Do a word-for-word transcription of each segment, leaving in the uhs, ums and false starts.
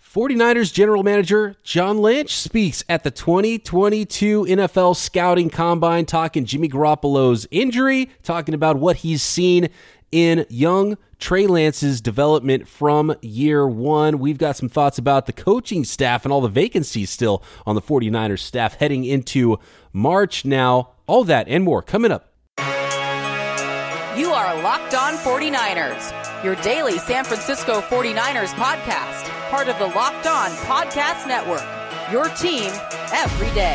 forty-niners general manager John Lynch speaks at the twenty twenty-two N F L Scouting Combine, talking Jimmy Garoppolo's injury, talking about what he's seen in young Trey Lance's development from year one. We've got some thoughts about the coaching staff and all the vacancies still on the forty-niners staff heading into March now. All that and more coming up. You are Locked On forty-niners, your daily San Francisco forty-niners podcast, part of the Locked On Podcast Network, your team every day.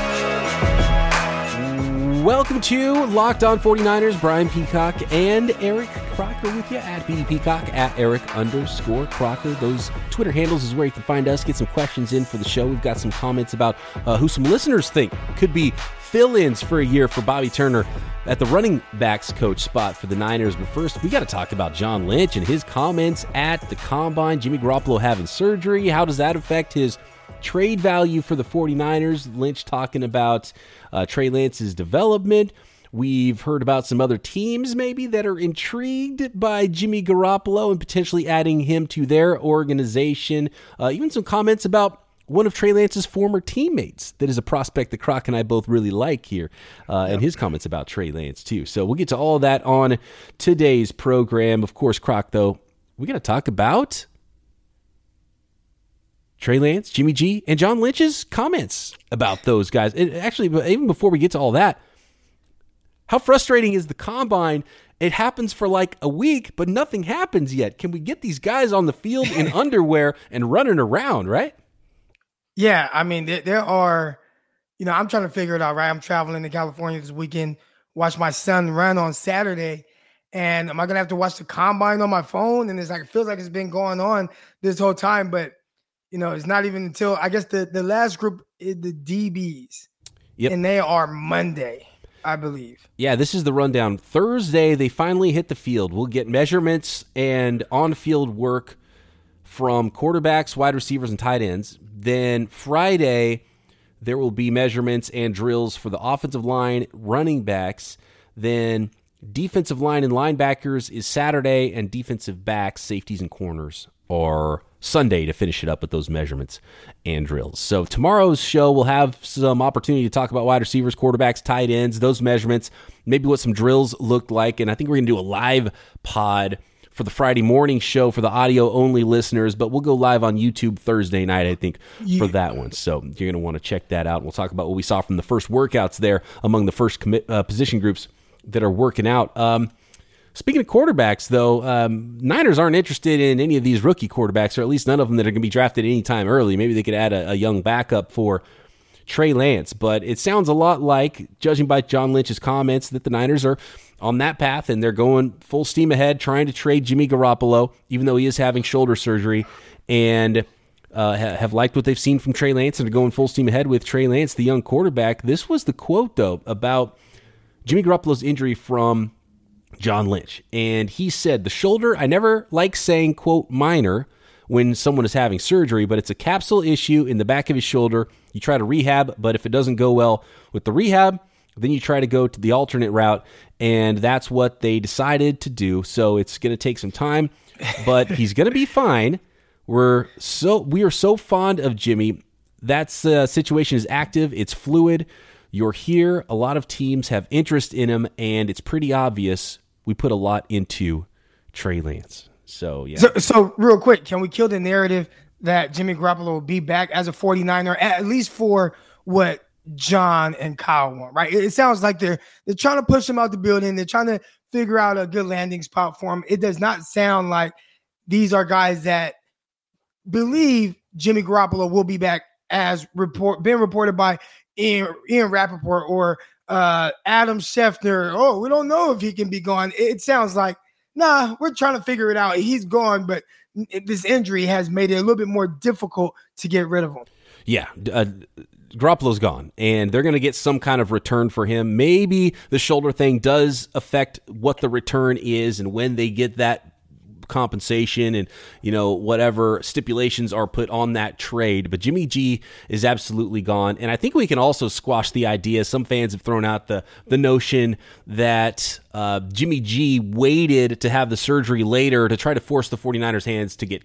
Welcome to Locked On forty-niners. Brian Peacock and Eric Crocker with you at B D Peacock, at Eric underscore Crocker. Those Twitter handles is where you can find us. Get some questions in for the show. We've got some comments about uh, who some listeners think could be fill-ins for a year for Bobby Turner at the running backs coach spot for the Niners. But first, we got to talk about John Lynch and his comments at the Combine. Jimmy Garoppolo having surgery. How does that affect his trade value for the forty-niners? Lynch talking about uh, Trey Lance's development. We've heard about some other teams maybe that are intrigued by Jimmy Garoppolo and potentially adding him to their organization. Uh, even some comments about one of Trey Lance's former teammates that is a prospect that Croc and I both really like here, uh, and his comments about Trey Lance too. So we'll get to all of that on today's program. Of course, Croc, though, we got to talk about Trey Lance, Jimmy G, and John Lynch's comments about those guys. And actually, even before we get to all that, how frustrating is the Combine? It happens for like a week, but nothing happens yet. Can we get these guys on the field in underwear and running around, right? Yeah, I mean, there, there are, you know, I'm trying to figure it out, right? I'm traveling to California this weekend, watch my son run on Saturday, and am I going to have to watch the Combine on my phone? And it's like, it feels like it's been going on this whole time, but, you know, it's not even until, I guess, the, the last group is the D Bs, yep. And they are Monday, I believe. Yeah, this is the rundown. Thursday, they finally hit the field. We'll get measurements and on-field work from quarterbacks, wide receivers, and tight ends. Then Friday, there will be measurements and drills for the offensive line, running backs. Then defensive line and linebackers is Saturday, and defensive backs, safeties, and corners are Sunday to finish it up with those measurements and drills. So tomorrow's show will have some opportunity to talk about wide receivers, quarterbacks, tight ends, those measurements, maybe what some drills looked like. And I think we're going to do a live pod for the Friday morning show for the audio-only listeners, but we'll go live on YouTube Thursday night, I think, yeah. for that one. So you're going to want to check that out. We'll talk about what we saw from the first workouts there among the first commit, uh, position groups that are working out. Um, speaking of quarterbacks, though, um, Niners aren't interested in any of these rookie quarterbacks, or at least none of them that are going to be drafted anytime early. Maybe they could add a, a young backup for Trey Lance, but it sounds a lot like, judging by John Lynch's comments, that the Niners are on that path, and they're going full steam ahead trying to trade Jimmy Garoppolo, even though he is having shoulder surgery, and uh, ha- have liked what they've seen from Trey Lance and are going full steam ahead with Trey Lance, the young quarterback. This was the quote, though, about Jimmy Garoppolo's injury from John Lynch, and he said, "The shoulder, I never like saying, quote, minor when someone is having surgery, but it's a capsule issue in the back of his shoulder. You try to rehab, but if it doesn't go well with the rehab, then you try to go to the alternate route," and that's what they decided to do. So it's going to take some time, but he's going to be fine. We're so we are so fond of Jimmy. That uh, situation is active. It's fluid. You're here. A lot of teams have interest in him, and it's pretty obvious we put a lot into Trey Lance. So, yeah. So, so real quick, can we kill the narrative that Jimmy Garoppolo will be back as a forty-niner, at least for what John and Kyle want, right? It sounds like they're they're trying to push him out the building. They're trying to figure out a good landing spot for him. It does not sound like these are guys that believe Jimmy Garoppolo will be back, as report been reported by Ian, Ian Rappaport or uh, Adam Schefter. Oh, we don't know if he can be gone. It sounds like, nah, we're trying to figure it out. He's gone, but this injury has made it a little bit more difficult to get rid of him. Yeah, uh, Garoppolo's gone, and they're going to get some kind of return for him. Maybe the shoulder thing does affect what the return is and when they get that compensation and, you know, whatever stipulations are put on that trade. But Jimmy G is absolutely gone. And I think we can also squash the idea. Some fans have thrown out the, the notion that uh, Jimmy G waited to have the surgery later to try to force the forty-niners' hands to get cut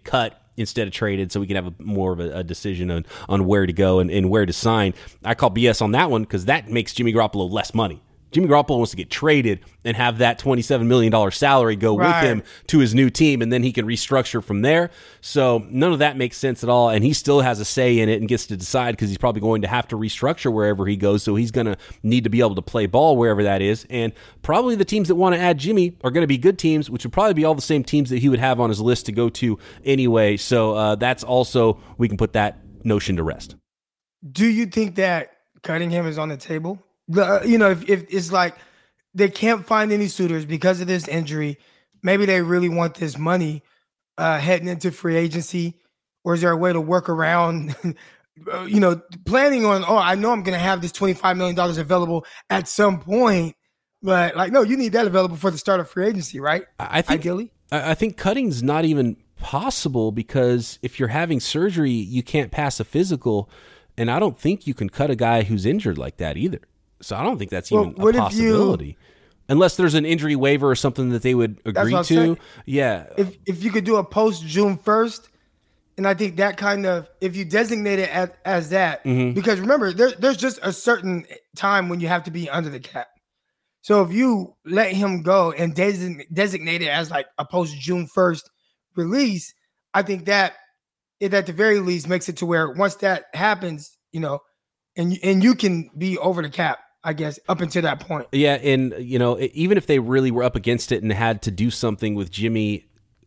instead of traded, so we can have a, more of a, a decision on, on where to go and, and where to sign. I call B S on that one because that makes Jimmy Garoppolo less money. Jimmy Garoppolo wants to get traded and have that twenty-seven million dollars salary go right. with him to his new team, and then he can restructure from there. So none of that makes sense at all, and he still has a say in it and gets to decide because he's probably going to have to restructure wherever he goes, so he's going to need to be able to play ball wherever that is. And probably the teams that want to add Jimmy are going to be good teams, which would probably be all the same teams that he would have on his list to go to anyway. So uh, that's also, we can put that notion to rest. Do you think that cutting him is on the table? The, you know, if, if it's like they can't find any suitors because of this injury, maybe they really want this money uh, heading into free agency, or is there a way to work around, you know, planning on, oh, I know I'm going to have this twenty-five million dollars available at some point, but like, no, you need that available for the start of free agency, right? I think, Ideally. I think cutting's not even possible because if you're having surgery, you can't pass a physical, and I don't think you can cut a guy who's injured like that either. So I don't think that's even well, a possibility. You, Unless there's an injury waiver or something that they would agree to. Saying. Yeah. If if you could do a post June first, and I think that kind of, if you designate it as, as that, mm-hmm. because remember, there, there's just a certain time when you have to be under the cap. So if you let him go and design, designate it as like a post June first release, I think that it at the very least makes it to where once that happens, you know, and and you can be over the cap, I guess, up until that point. Yeah, and, you know, even if they really were up against it and had to do something with Jimmy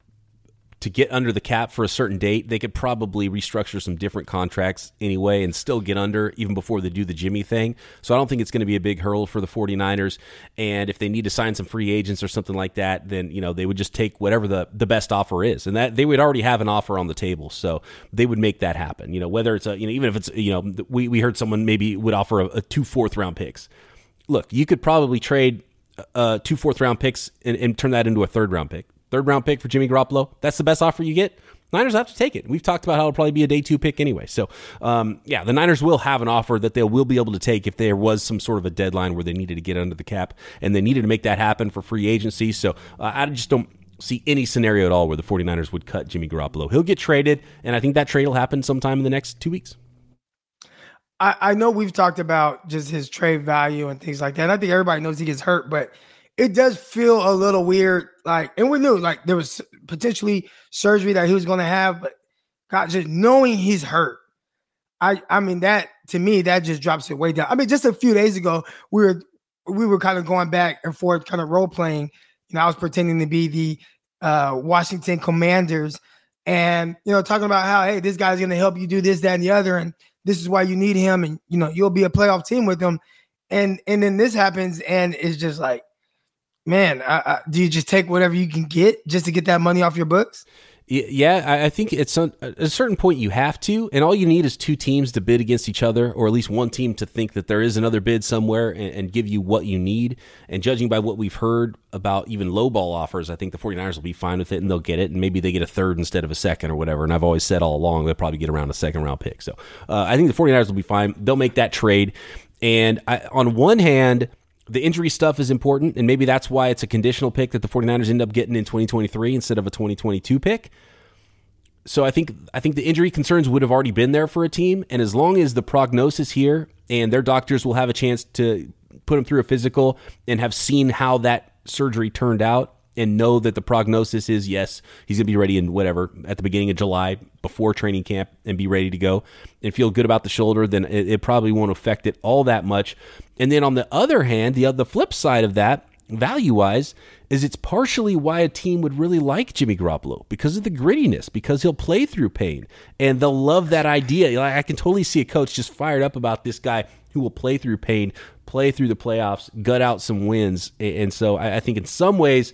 to get under the cap for a certain date, they could probably restructure some different contracts anyway and still get under even before they do the Jimmy thing. So I don't think it's going to be a big hurdle for the 49ers. And if they need to sign some free agents or something like that, then, you know, they would just take whatever the, the best offer is. And that they would already have an offer on the table. So they would make that happen. You know, whether it's a, you know, even if it's, you know, we, we heard someone maybe would offer a, a two fourth round picks. Look, you could probably trade uh, two fourth round picks and, and turn that into a third round pick. Third round pick for Jimmy Garoppolo. That's the best offer you get. Niners have to take it. We've talked about how it'll probably be a day two pick anyway. So, um, yeah, the Niners will have an offer that they will be able to take if there was some sort of a deadline where they needed to get under the cap and they needed to make that happen for free agency. So uh, I just don't see any scenario at all where the 49ers would cut Jimmy Garoppolo. He'll get traded, and I think that trade will happen sometime in the next two weeks. I, I know we've talked about just his trade value and things like that. And I think everybody knows he gets hurt, but it does feel a little weird. Like, and we knew like there was potentially surgery that he was going to have, but God, just knowing he's hurt, I, I mean, that to me, that just drops it way down. I mean, just a few days ago, we were, we were kind of going back and forth, kind of role playing. You know, I was pretending to be the uh, Washington Commanders and, you know, talking about how, hey, this guy's going to help you do this, that, and the other. And this is why you need him. And, you know, you'll be a playoff team with him. And, and then this happens and it's just like, man, I, I, do you just take whatever you can get just to get that money off your books? Yeah, I think it's at a certain point you have to, and all you need is two teams to bid against each other, or at least one team to think that there is another bid somewhere and, and give you what you need. And judging by what we've heard about even lowball offers, I think the 49ers will be fine with it and they'll get it, and maybe they get a third instead of a second or whatever. And I've always said all along they'll probably get around a second round pick. So uh, I think the 49ers will be fine. They'll make that trade. And I, on one hand, the injury stuff is important, and maybe that's why it's a conditional pick that the 49ers end up getting in twenty twenty-three instead of a twenty twenty-two pick. So I think I think the injury concerns would have already been there for a team, and as long as the prognosis here and their doctors will have a chance to put him through a physical and have seen how that surgery turned out and know that the prognosis is, yes, he's going to be ready in whatever, at the beginning of July, before training camp, and be ready to go and feel good about the shoulder, then it, it probably won't affect it all that much. And then on the other hand, the, the flip side of that, value-wise, is it's partially why a team would really like Jimmy Garoppolo, because of the grittiness, because he'll play through pain, and they'll love that idea. Like, I can totally see a coach just fired up about this guy who will play through pain, play through the playoffs, gut out some wins. And so I, I think in some ways,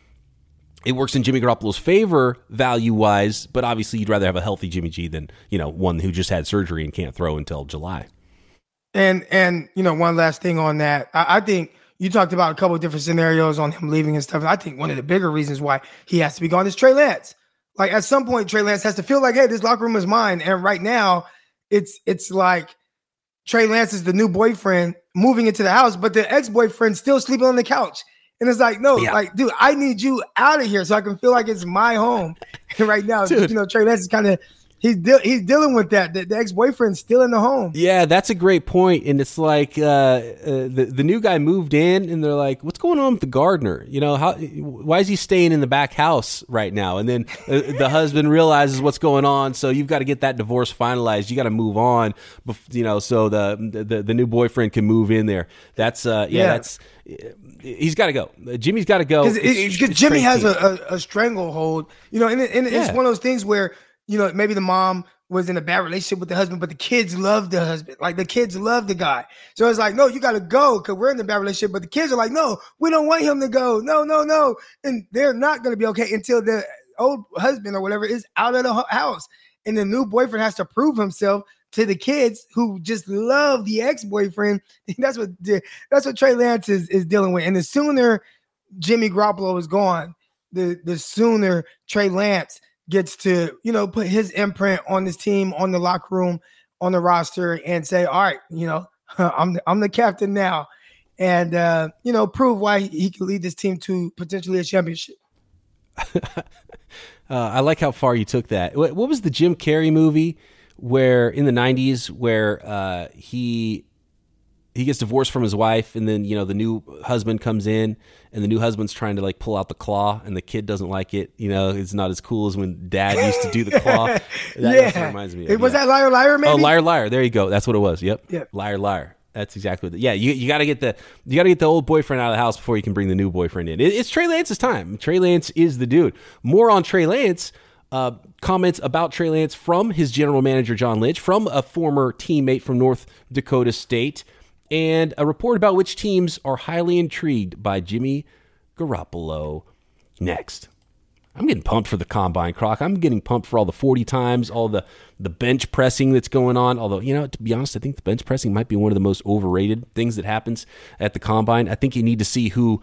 it works in Jimmy Garoppolo's favor value-wise, but obviously you'd rather have a healthy Jimmy G than, you know, one who just had surgery and can't throw until July. And, and you know, one last thing on that. I, I think you talked about a couple of different scenarios on him leaving and stuff. And I think one of the bigger reasons why he has to be gone is Trey Lance. Like, at some point, Trey Lance has to feel like, hey, this locker room is mine. And right now, it's it's like Trey Lance is the new boyfriend moving into the house, but the ex-boyfriend's still sleeping on the couch. And it's like, no, Yeah. like, dude, I need you out of here so I can feel like it's my home. And right now, Dude. you know, Trey Lance is kind of he's de- he's dealing with that. The, the ex-boyfriend's still in the home. Yeah, that's a great point. And it's like uh, uh, the the new guy moved in, and they're like, "What's going on with the gardener? You know, how why is he staying in the back house right now?" And then uh, the husband realizes what's going on, so you've got to get that divorce finalized. You got to move on, bef- you know, so the, the the new boyfriend can move in there. That's uh, yeah, Yeah. that's he's got to go. Jimmy's got to go Because It's- it's Jimmy Trey's has team. a, a, a stranglehold, you know, and, it- and it's Yeah. one of those things where, you know, maybe the mom was in a bad relationship with the husband, but the kids love the husband. Like the kids love the guy. So it's like, no, you got to go because we're in a bad relationship. But the kids are like, no, we don't want him to go. No, no, no. And they're not going to be okay until the old husband or whatever is out of the hu- house. And the new boyfriend has to prove himself to the kids who just love the ex-boyfriend. And that's what that's what Trey Lance is, is dealing with. And the sooner Jimmy Garoppolo is gone, the the sooner Trey Lance gets to, you know, put his imprint on this team, on the locker room, on the roster, and say, all right, you know, I'm the, I'm the captain now, and uh, you know, prove why he, he can lead this team to potentially a championship. Uh, I like how far you took that. What, what was the Jim Carrey movie where in the nineties where uh, he he gets divorced from his wife, and then, you know, the new husband comes in, and the new husband's trying to like pull out the claw, and the kid doesn't like it. You know, it's not as cool as when dad used to do the claw. That, Yeah, that's what it reminds me of. It- was yeah. that Liar Liar? Maybe. Oh, liar, liar. There you go. That's what it was. Yep. Yep. Liar, liar. That's exactly what. The, yeah, you you got to get the you got to get the old boyfriend out of the house before you can bring the new boyfriend in. It, it's Trey Lance's time. Trey Lance is the dude. More on Trey Lance. Uh, comments about Trey Lance from his general manager John Lynch, from a former teammate from North Dakota State, and a report about which teams are highly intrigued by Jimmy Garoppolo. Next. I'm getting pumped for the combine, Croc. I'm getting pumped for all the forty times, all the, the bench pressing that's going on. Although, you know, to be honest, I think the bench pressing might be one of the most overrated things that happens at the combine. I think you need to see who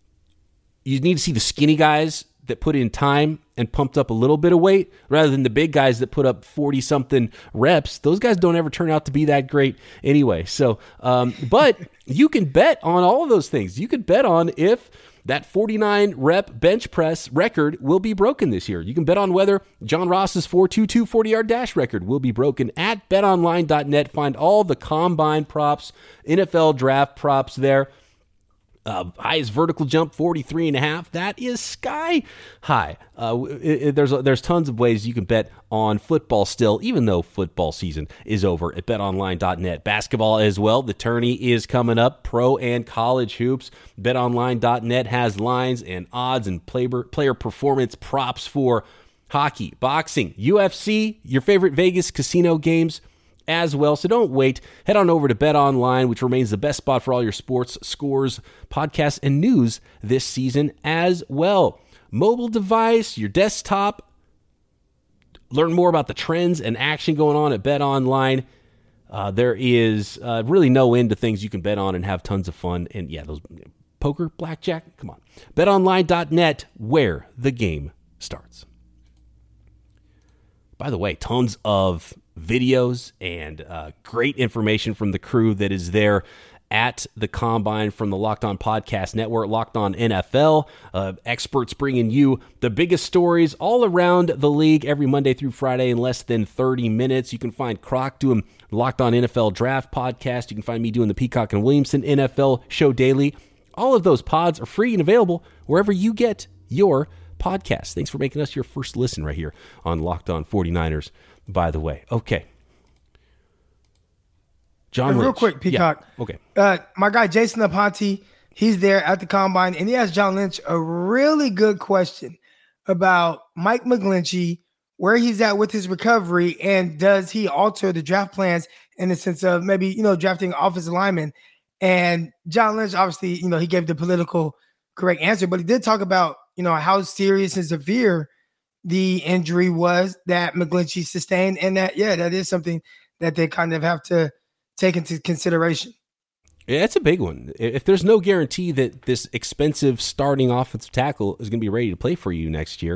you need to see the skinny guys that put in time and pumped up a little bit of weight rather than the big guys that put up forty something reps. Those guys don't ever turn out to be that great anyway. So, um, but you can bet on all of those things. You could bet on if that forty-nine rep bench press record will be broken this year. You can bet on whether John Ross's four two two forty-yard dash record will be broken at bet online dot net. Find all the combine props, N F L draft props there. Uh, highest vertical jump, forty-three and a half. That is sky high. Uh, it, it, there's there's tons of ways you can bet on football still, even though football season is over at bet online dot net. Basketball as well. The tourney is coming up. Pro and college hoops. bet online dot net has lines and odds and player, player performance props for hockey, boxing, U F C, your favorite Vegas casino games as well. So don't wait. Head on over to BetOnline, which remains the best spot for all your sports, scores, podcasts, and news this season as well. Mobile device, your desktop. Learn more about the trends and action going on at BetOnline. Uh, there is uh, really no end to things you can bet on and have tons of fun. And yeah, those poker, blackjack, come on. bet online dot net, where the game starts. By the way, tons of videos and uh, great information from the crew that is there at the Combine from the Locked On Podcast Network, Locked On N F L. Uh, experts bringing you the biggest stories all around the league every Monday through Friday in less than thirty minutes. You can find Croc doing Locked On N F L Draft Podcast. You can find me doing the Peacock and Williamson N F L Show Daily. All of those pods are free and available wherever you get your podcast. Thanks for making us your first listen right here on Locked On forty-niners, by the way. Okay. John And real Lynch. quick, Peacock. Yeah. Okay. Uh, my guy, Jason Aponte, he's there at the Combine, and he asked John Lynch a really good question about Mike McGlinchey, where he's at with his recovery, and does he alter the draft plans in the sense of maybe, you know, drafting offensive linemen. And John Lynch, obviously, you know, he gave the political correct answer, but he did talk about, you know, how serious and severe the injury was that McGlinchey sustained, and that, yeah, that is something that they kind of have to take into consideration. Yeah, it's a big one. If there's no guarantee that this expensive starting offensive tackle is going to be ready to play for you next year,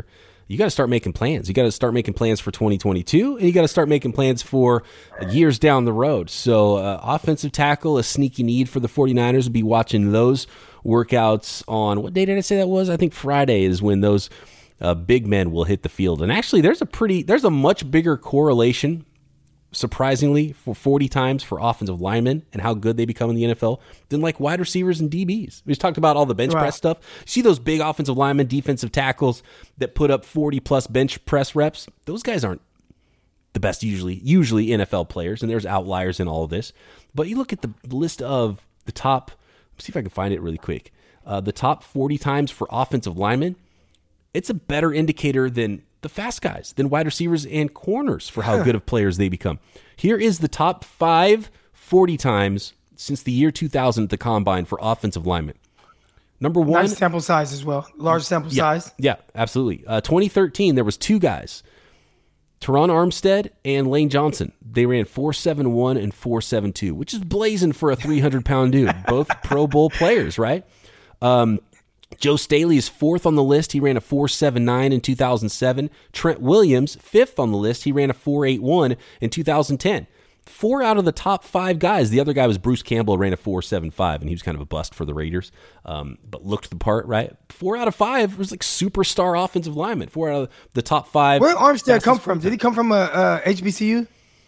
you got to start making plans. You got to start making plans for twenty twenty-two, and you got to start making plans for years down the road. So uh, offensive tackle, a sneaky need for the 49ers. We'll be watching those workouts on, what day did I say that was? I think Friday is when those uh, big men will hit the field. And actually, there's a pretty, there's a much bigger correlation, surprisingly, for forty times for offensive linemen and how good they become in the N F L than like wide receivers and D Bs. We just talked about all the bench right. press stuff. See those big offensive linemen, defensive tackles that put up forty plus bench press reps? Those guys aren't the best usually, usually N F L players, and there's outliers in all of this. But you look at the list of the top, let's see if I can find it really quick. Uh, the top forty times for offensive linemen, it's a better indicator than the fast guys, than wide receivers and corners for how good of players they become. Here is the top five forty times since the year two thousand at the Combine for offensive linemen. Number one. Nice sample size as well. Large sample yeah, size. Yeah, absolutely. Uh, twenty thirteen, there was two guys, Teron Armstead and Lane Johnson. They ran four seven one and four seven two, which is blazing for a three hundred pound dude. Both Pro Bowl players, right? Um, Joe Staley is fourth on the list. He ran a four seven nine in two thousand seven. Trent Williams, fifth on the list. He ran a four eight one in two thousand ten. Four out of the top five guys. The other guy was Bruce Campbell, ran a four seven five, and he was kind of a bust for the Raiders, um, but looked the part, right? Four out of five was like superstar offensive linemen. Four out of the top five. Where did Armstead come from? Did he come from a, a H B C U?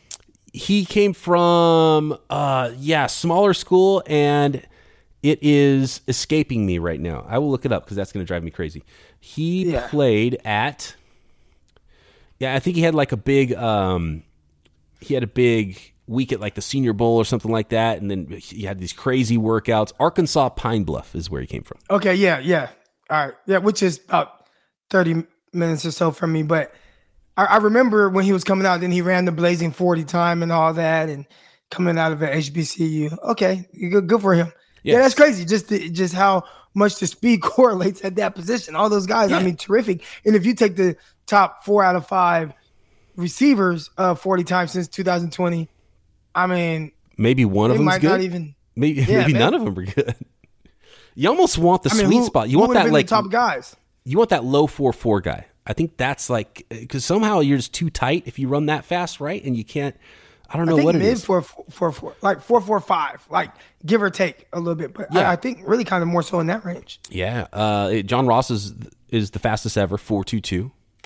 He came from, uh, yeah, smaller school, and it is escaping me right now. I will look it up because that's going to drive me crazy. He yeah. played at, yeah, I think he had like a big, um, he had a big week at like the Senior Bowl or something like that, and then he had these crazy workouts. Arkansas Pine Bluff is where he came from. Okay, yeah, yeah. All right. Yeah, which is about thirty minutes or so from me. But I, I remember when he was coming out, then he ran the blazing forty time and all that, and coming out of an H B C U. Okay, good, good for him. Yes. Yeah, that's crazy. Just the, just how much the speed correlates at that position. All those guys, yeah. I mean, terrific. And if you take the top four out of five receivers uh, forty times since two thousand twenty, I mean, maybe one of them might good. Not even, maybe yeah, maybe man. none of them are good. You almost want the I mean, sweet who, spot. You want that like the top guys. You want that low four four guy. I think that's like because somehow you're just too tight if you run that fast, right? And you can't. I don't know I think what mid it is. Four, four, four, like four, four, five, like give or take a little bit, but yeah. I, I think really kind of more so in that range. Yeah, uh, it, John Ross is is the fastest ever, four two two.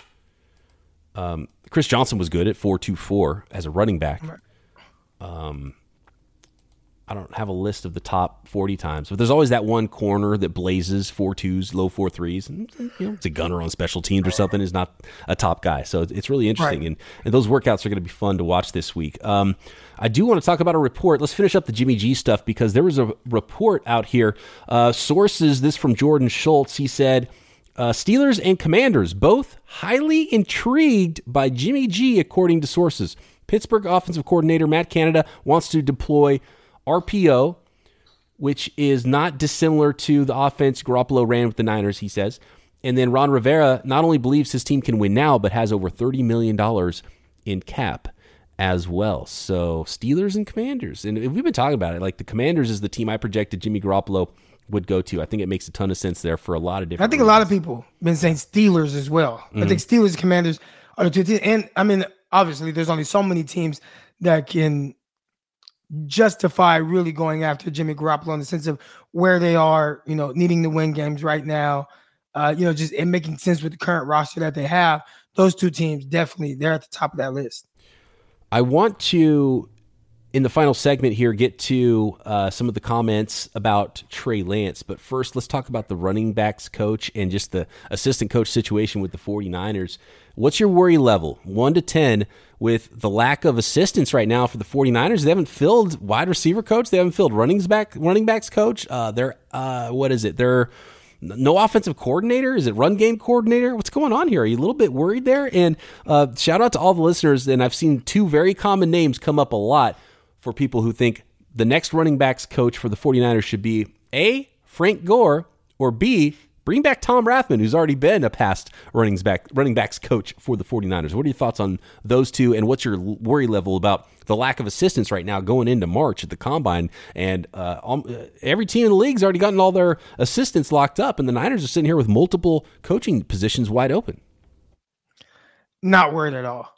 Um, Chris Johnson was good at four two four as a running back. Right. Um, I don't have a list of the top forty times, but there's always that one corner that blazes four twos, low four threes. And, you know, it's a gunner on special teams or something. Is not a top guy, so it's really interesting. Right. And and those workouts are going to be fun to watch this week. Um, I do want to talk about a report. Let's finish up the Jimmy G stuff because there was a report out here. Uh, sources, this from Jordan Schultz. He said uh, Steelers and Commanders both highly intrigued by Jimmy G, according to sources. Pittsburgh offensive coordinator Matt Canada wants to deploy R P O, which is not dissimilar to the offense Garoppolo ran with the Niners, he says. And then Ron Rivera not only believes his team can win now, but has over thirty million dollars in cap as well. So Steelers and Commanders. And we've been talking about it. Like the Commanders is the team I projected Jimmy Garoppolo would go to. I think it makes a ton of sense there for a lot of different I think reasons. a lot of people have been saying Steelers as well. Mm-hmm. I think Steelers and Commanders are the two teams. And I mean, obviously there's only so many teams that can justify really going after Jimmy Garoppolo in the sense of where they are, you know, needing to win games right now, uh, you know, just and making sense with the current roster that they have. Those two teams, definitely, they're at the top of that list. I want to, in the final segment here, get to uh, some of the comments about Trey Lance. But first, let's talk about the running backs coach and just the assistant coach situation with the 49ers. What's your worry level, one to ten, with the lack of assistance right now for the 49ers? They haven't filled wide receiver coach. They haven't filled running back running backs coach. Uh, they're uh, what is it? They're no offensive coordinator. Is it run game coordinator? What's going on here? Are you a little bit worried there? And uh, shout out to all the listeners. And I've seen two very common names come up a lot for people who think the next running backs coach for the 49ers should be A, Frank Gore, or B, bring back Tom Rathman, who's already been a past running back running backs coach for the 49ers. What are your thoughts on those two, and what's your worry level about the lack of assistance right now going into March at the Combine? And uh, um, every team in the league's already gotten all their assistants locked up, and the Niners are sitting here with multiple coaching positions wide open. Not worried at all.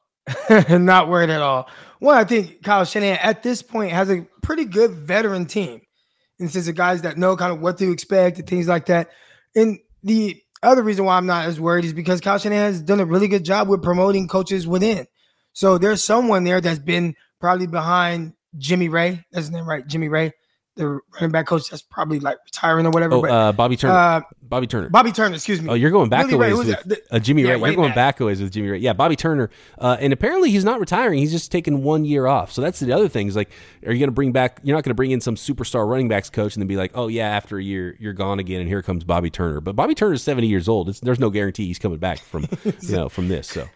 Not worried at all. Well, I think Kyle Shanahan at this point has a pretty good veteran team. And since the guys that know kind of what to expect and things like that. And the other reason why I'm not as worried is because Kyle Shanahan has done a really good job with promoting coaches within. So there's someone there that's been probably behind Jimmy Ray. That's his name, right? Jimmy Ray, the running back coach that's probably like retiring or whatever. Oh, but, uh, Bobby Turner. Uh, Bobby Turner. Bobby Turner, excuse me. Oh, you're going back Billy a ways Ray, with the, uh, Jimmy yeah, Ray. You're going back. back a ways with Jimmy Ray. Yeah, Bobby Turner. Uh, and apparently he's not retiring. He's just taking one year off. So that's the other thing. Is like, are you going to bring back? You're not going to bring in some superstar running backs coach and then be like, oh yeah, after a year you're gone again, and here comes Bobby Turner. But Bobby Turner is seventy years old. It's, there's no guarantee he's coming back from you know from this. So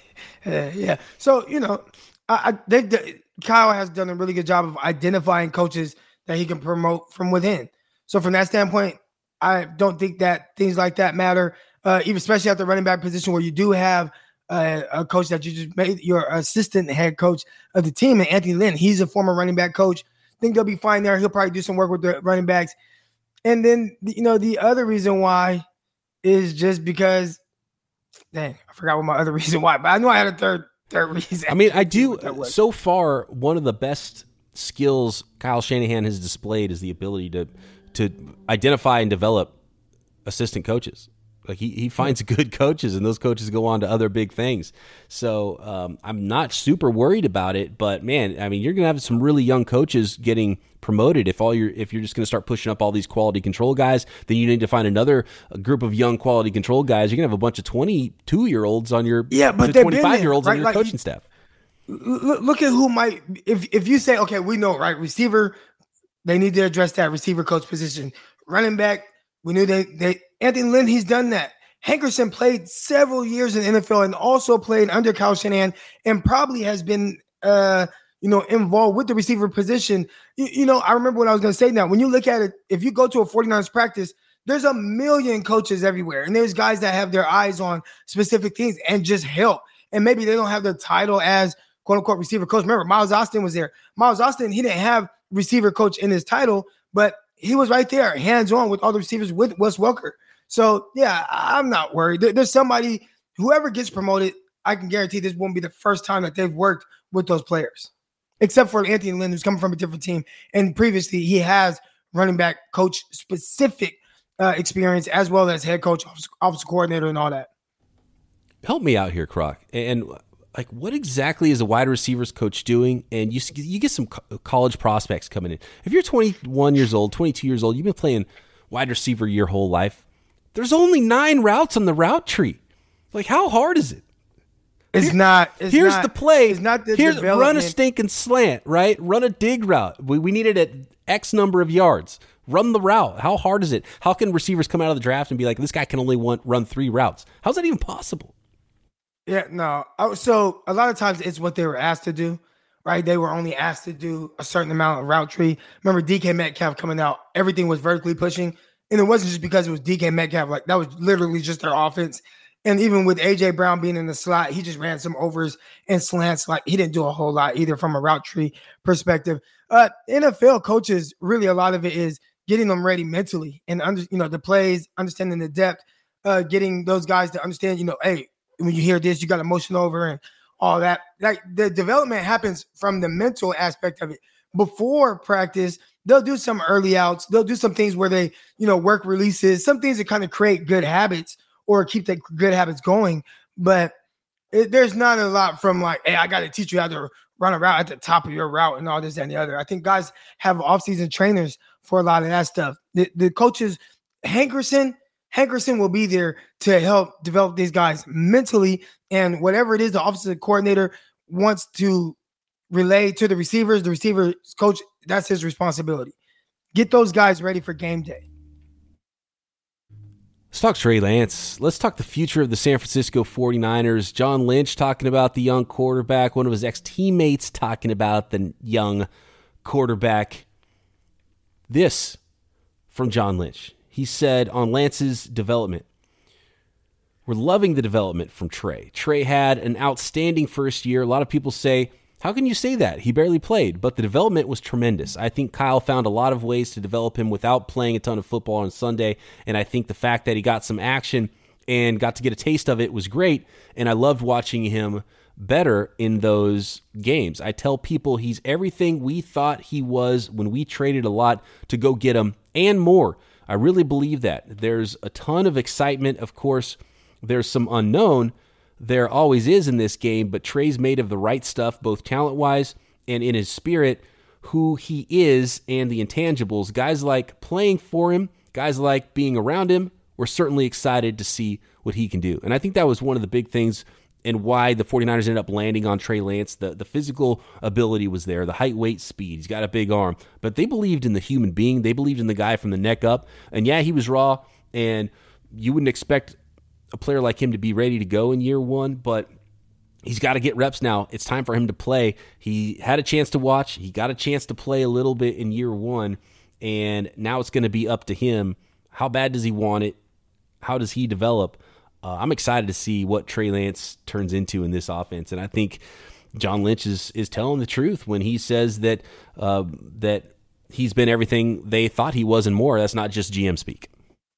uh, yeah. So you know, I, I they, they, Kyle has done a really good job of identifying coaches that he can promote from within. So from that standpoint, I don't think that things like that matter, uh, even especially at the running back position where you do have uh, a coach that you just made your assistant head coach of the team, and Anthony Lynn. He's a former running back coach. I think they'll be fine there. He'll probably do some work with the running backs. And then, you know, the other reason why is just because, dang, I forgot what my other reason why, but I know I had a third third reason. I mean, I do. So far, one of the best skills Kyle Shanahan has displayed is the ability to to identify and develop assistant coaches. Like he, he finds good coaches, and those coaches go on to other big things. So um, I'm not super worried about it, but man, I mean, you're going to have some really young coaches getting promoted. If all you're, if you're just going to start pushing up all these quality control guys, then you need to find another group of young quality control guys. You're going to have a bunch of twenty-two year olds on your, yeah, but twenty-five year olds right? on your like, coaching staff. Look, look at who might, if, if you say, okay, we know, right? Receiver, they need to address that receiver coach position. Running back, we knew they, they Anthony Lynn, he's done that. Hankerson played several years in the N F L and also played under Kyle Shanahan and probably has been, uh, you know, involved with the receiver position. You, you know, I remember what I was going to say now. When you look at it, if you go to a forty-niners practice, there's a million coaches everywhere. And there's guys that have their eyes on specific things and just help. And maybe they don't have the title as quote unquote receiver coach. Remember, Miles Austin was there. Miles Austin, he didn't have receiver coach in his title, but he was right there, hands-on with all the receivers with Wes Welker. So, yeah, I'm not worried. There's somebody, whoever gets promoted, I can guarantee this won't be the first time that they've worked with those players, except for Anthony Lynn, who's coming from a different team. And previously, he has running back coach specific uh, experience as well as head coach, office, office coordinator, and all that. Help me out here, Croc. And like, what exactly is a wide receivers coach doing? And you you get some co- college prospects coming in. If you're twenty-one years old, twenty-two years old, you've been playing wide receiver your whole life. There's only nine routes on the route tree. Like, how hard is it? It's Here, not. It's here's not, the play. It's not the here's development. Run a stinking slant, right? Run a dig route. We, we need it at X number of yards. Run the route. How hard is it? How can receivers come out of the draft and be like, this guy can only want, run three routes? How's that even possible? Yeah, no. So a lot of times it's what they were asked to do, right? They were only asked to do a certain amount of route tree. Remember D K Metcalf coming out, everything was vertically pushing. And it wasn't just because it was D K Metcalf. Like, that was literally just their offense. And even with A J Brown being in the slot, he just ran some overs and slants. Like, he didn't do a whole lot either from a route tree perspective. Uh, N F L coaches, really a lot of it is getting them ready mentally and, under, you know, the plays, understanding the depth, uh, getting those guys to understand, you know, hey, when you hear this, you got to motion over and all that. Like, the development happens from the mental aspect of it. Before practice, they'll do some early outs. They'll do some things where they, you know, work releases, some things that kind of create good habits or keep the good habits going. But it, there's not a lot from like, hey, I got to teach you how to run a route at the top of your route and all this and the other. I think guys have off-season trainers for a lot of that stuff. The, the coaches, Hankerson, Hankerson will be there to help develop these guys mentally, and whatever it is the offensive coordinator wants to relay to the receivers, the receivers coach, that's his responsibility. Get those guys ready for game day. Let's talk Trey Lance. Let's talk the future of the San Francisco forty-niners. John Lynch talking about the young quarterback, one of his ex-teammates talking about the young quarterback. This from John Lynch. He said on Lance's development, we're loving the development from Trey. Trey had an outstanding first year. A lot of people say, how can you say that? He barely played, but the development was tremendous. I think Kyle found a lot of ways to develop him without playing a ton of football on Sunday, and I think the fact that he got some action and got to get a taste of it. It was great, and I loved watching him better in those games. I tell people he's everything we thought he was when we traded a lot to go get him and more. I really believe that. There's a ton of excitement. Of course, there's some unknown. There always is in this game, but Trey's made of the right stuff, both talent-wise and in his spirit, who he is and the intangibles. Guys like playing for him, guys like being around him, we're certainly excited to see what he can do. And I think that was one of the big things and why the 49ers ended up landing on Trey Lance. The, the physical ability was there, the height, weight, speed. He's got a big arm. But they believed in the human being. They believed in the guy from the neck up. And yeah, he was raw, and you wouldn't expect a player like him to be ready to go in year one, but he's got to get reps now. It's time for him to play. He had a chance to watch. He got a chance to play a little bit in year one, and now it's going to be up to him. How bad does he want it? How does he develop? Uh, I'm excited to see what Trey Lance turns into in this offense, and I think John Lynch is is telling the truth when he says that uh, that he's been everything they thought he was and more. That's not just G M speak.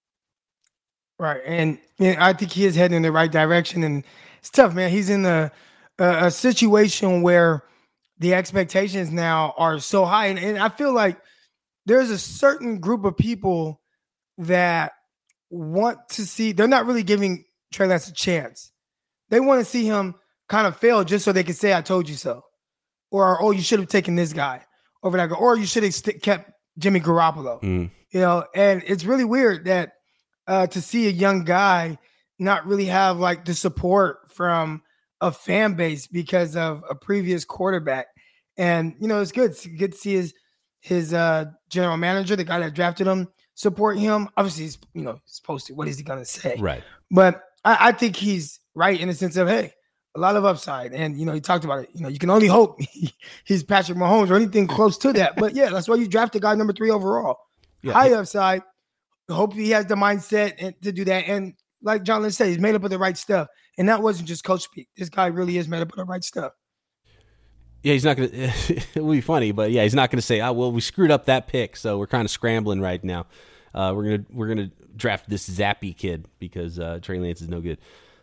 Right, and, and I think he is heading in the right direction, and it's tough, man. He's in a, a, a situation where the expectations now are so high, and, and I feel like there's a certain group of people that want to see, they're not really giving Trey Lance a chance. They want to see him kind of fail just so they can say, I told you so. Or, oh, you should have taken this guy over that guy. Or you should have st- kept Jimmy Garoppolo. Mm. You know, and it's really weird that uh, to see a young guy not really have like the support from a fan base because of a previous quarterback. And, you know, it's good. It's good to see his, his uh, general manager, the guy that drafted him, support him. Obviously, he's, you know, supposed to. What is he going to say? Right. But I, I think he's right in the sense of, hey, a lot of upside. And, you know, he talked about it. You know, you can only hope he's Patrick Mahomes or anything close to that. But, yeah, that's why you drafted guy number three overall. Yeah. High upside. Hope he has the mindset and, to do that. And like John Lynch said, he's made up of the right stuff. And that wasn't just coach speak. This guy really is made up of the right stuff. Yeah, he's not going to – it will be funny, but, yeah, he's not going to say, oh, well, we screwed up that pick, so we're kind of scrambling right now. Uh, we're going to we're gonna draft this Zappy kid because uh, Trey Lance is no good.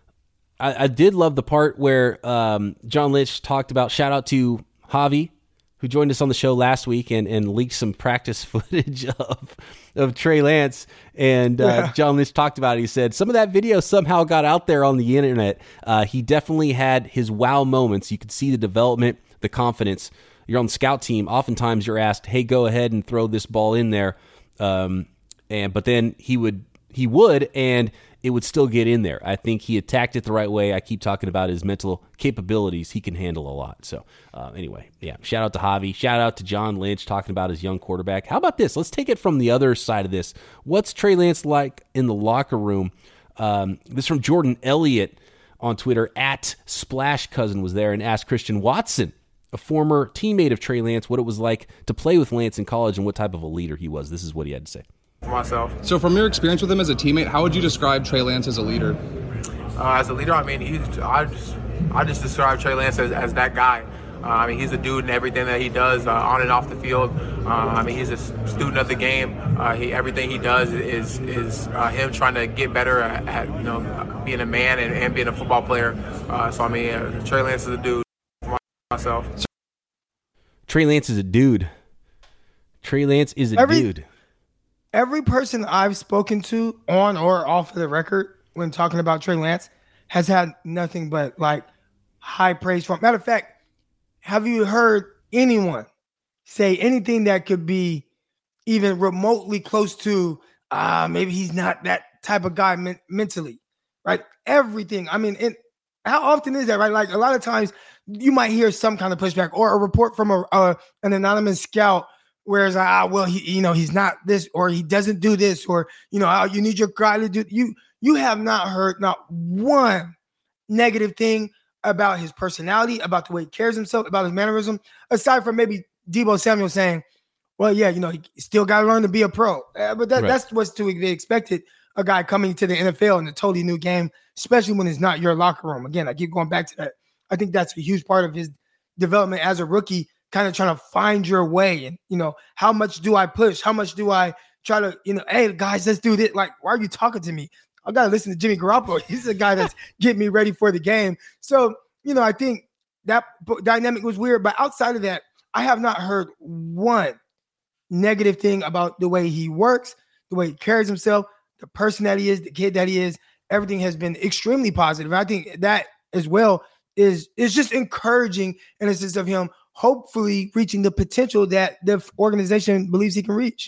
I, I did love the part where um, John Lynch talked about – shout out to Javi, who joined us on the show last week and, and leaked some practice footage of of Trey Lance. And uh, yeah. John Lynch talked about it. He said some of that video somehow got out there on the internet. Uh, he definitely had his wow moments. You could see the development, the confidence. You're on the scout team. Oftentimes you're asked, hey, go ahead and throw this ball in there. Um, and but then he would he would, and it would still get in there. I think he attacked it the right way. I keep talking about his mental capabilities. He can handle a lot. So uh, anyway, yeah, shout out to Javi. Shout out to John Lynch talking about his young quarterback. How about this? Let's take it from the other side of this. What's Trey Lance like in the locker room? Um, this is from Jordan Elliott on Twitter, at Splash Cousin was there, and asked Christian Watson, a former teammate of Trey Lance, what it was like to play with Lance in college and what type of a leader he was. This is what he had to say. Myself. So from your experience with him as a teammate, how would you describe Trey Lance as a leader? Uh, as a leader, I mean, he's, I just I just describe Trey Lance as, as that guy. Uh, I mean, he's a dude in everything that he does, uh, on and off the field. Uh, I mean, he's a student of the game. Uh, he everything he does is is uh, him trying to get better at, at you know being a man and, and being a football player. Uh, so I mean, uh, Trey Lance is a dude. For myself. Trey Lance is a dude. Trey Lance is a Every- dude. Every person I've spoken to on or off of the record when talking about Trey Lance has had nothing but like high praise for him. Matter of fact, have you heard anyone say anything that could be even remotely close to uh, maybe he's not that type of guy men- mentally, right? Everything. I mean, and how often is that, right? Like a lot of times you might hear some kind of pushback or a report from a, uh, an anonymous scout. Whereas, ah, well, he, you know, he's not this, or he doesn't do this, or you know, oh, you need your guy to do. You, you have not heard not one negative thing about his personality, about the way he carries himself, about his mannerism, aside from maybe Deebo Samuel saying, "Well, yeah, you know, he still got to learn to be a pro." Uh, but that, right. that's what's to be expected. A guy coming to the N F L in a totally new game, especially when it's not your locker room. Again, I keep going back to that. I think that's a huge part of his development as a rookie. Kind of trying to find your way, and you know, how much do I push? How much do I try to, you know, hey guys, let's do this. Like, why are you talking to me? I got to listen to Jimmy Garoppolo. He's the guy that's getting me ready for the game. So, you know, I think that dynamic was weird. But outside of that, I have not heard one negative thing about the way he works, the way he carries himself, the person that he is, the kid that he is. Everything has been extremely positive. And I think that as well is, is just encouraging in a sense of him hopefully reaching the potential that the organization believes he can reach.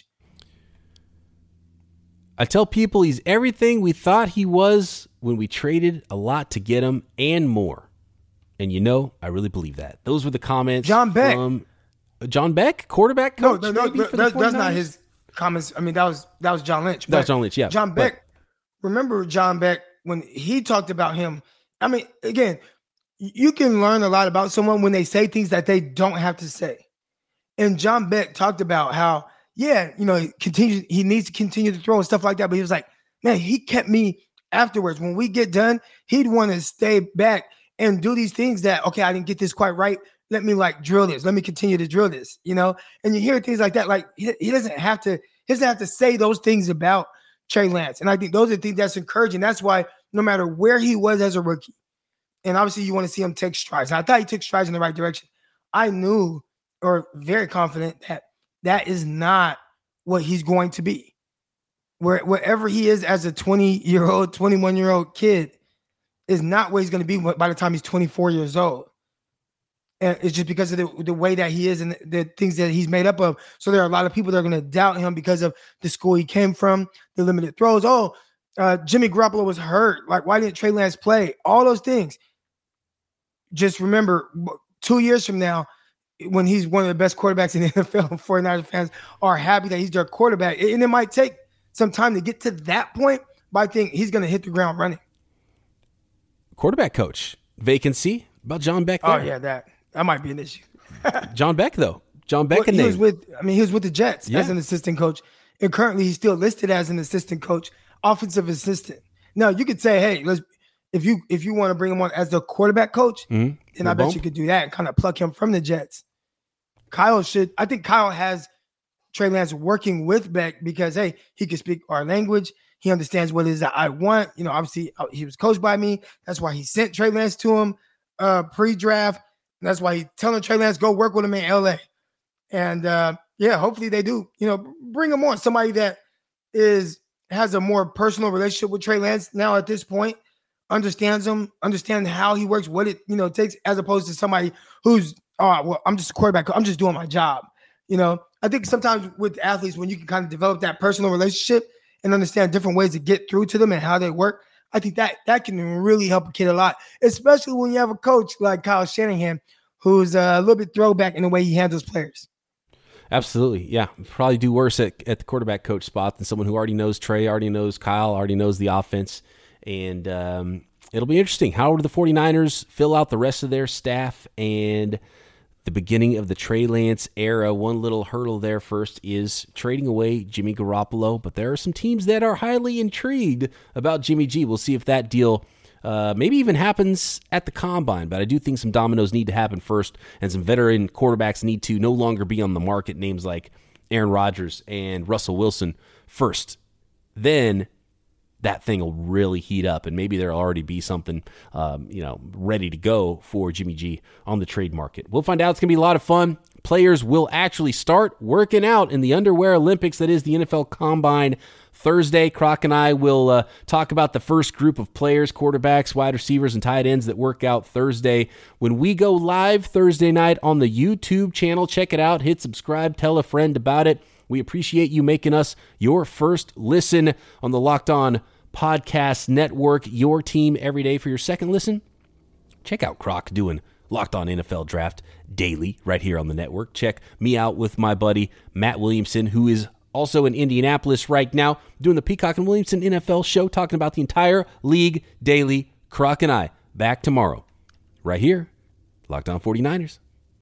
I tell people he's everything we thought he was when we traded a lot to get him and more. And you know, I really believe that. Those were the comments. John Beck. From John Beck, quarterback coach? No, no, no, maybe, that, that's not his comments. I mean, that was that was John Lynch. That was John Lynch, yeah. John Beck. But, remember John Beck when he talked about him. I mean, again, you can learn a lot about someone when they say things that they don't have to say. And John Beck talked about how, yeah, you know, he continues, he needs to continue to throw and stuff like that. But he was like, man, he kept me afterwards. When we get done, he'd want to stay back and do these things that, okay, I didn't get this quite right. Let me like drill this. Let me continue to drill this, you know? And you hear things like that. Like he, he doesn't have to, he doesn't have to say those things about Trey Lance. And I think those are things that's encouraging. That's why no matter where he was as a rookie, and obviously you want to see him take strides. And I thought he took strides in the right direction. I knew or very confident that that is not what he's going to be. Where wherever he is as a twenty-year-old, twenty-one-year-old kid is not where he's going to be by the time he's twenty-four years old. And it's just because of the, the way that he is and the, the things that he's made up of. So there are a lot of people that are going to doubt him because of the school he came from, the limited throws. Oh, uh, Jimmy Garoppolo was hurt. Like, why didn't Trey Lance play? All those things. Just remember, two years from now, when he's one of the best quarterbacks in the N F L, forty-niners fans are happy that he's their quarterback. And it might take some time to get to that point, but I think he's going to hit the ground running. Quarterback coach vacancy about John Beck there. Oh, yeah, that. That might be an issue. John Beck, though. John Beck, well, a he name. was with. I mean, he was with the Jets yeah. as an assistant coach, and currently he's still listed as an assistant coach, offensive assistant. Now you could say, hey, let's if you if you want to bring him on as the quarterback coach, mm-hmm. then I bet you could do that and kind of pluck him from the Jets. Kyle should. I think Kyle has Trey Lance working with Beck because hey, he can speak our language. He understands what it is that I want. You know, obviously he was coached by me. That's why he sent Trey Lance to him uh, pre-draft. And that's why he's telling Trey Lance, go work with him in L A. And, uh, yeah, hopefully they do. You know, bring him on. Somebody that is has a more personal relationship with Trey Lance now at this point, understands him, understands how he works, what it, you know, takes, as opposed to somebody who's, oh, well, I'm just a quarterback. I'm just doing my job. You know, I think sometimes with athletes, when you can kind of develop that personal relationship and understand different ways to get through to them and how they work, I think that that can really help a kid a lot, especially when you have a coach like Kyle Shanahan, who's a little bit throwback in the way he handles players. Absolutely. Yeah. Probably do worse at, at the quarterback coach spot than someone who already knows Trey, already knows Kyle, already knows the offense. And um, it'll be interesting. How do the forty-niners fill out the rest of their staff and the beginning of the Trey Lance era? One little hurdle there first is trading away Jimmy Garoppolo, but there are some teams that are highly intrigued about Jimmy G. We'll see if that deal uh, maybe even happens at the combine, but I do think some dominoes need to happen first, and some veteran quarterbacks need to no longer be on the market, names like Aaron Rodgers and Russell Wilson first. Then that thing will really heat up, and maybe there'll already be something, um, you know, ready to go for Jimmy G on the trade market. We'll find out. It's going to be a lot of fun. Players will actually start working out in the underwear Olympics, that is the N F L Combine, Thursday. Croc and I will uh, talk about the first group of players, quarterbacks, wide receivers, and tight ends that work out Thursday. When we go live Thursday night on the YouTube channel, check it out. Hit subscribe. Tell a friend about it. We appreciate you making us your first listen on the Locked On Podcast Network, your team every day. For your second listen, check out Croc doing Locked On N F L Draft daily right here on the network. Check me out with my buddy Matt Williamson, who is also in Indianapolis right now, doing the Peacock and Williamson N F L show, talking about the entire league daily. Croc and I back tomorrow right here, Locked On forty-niners.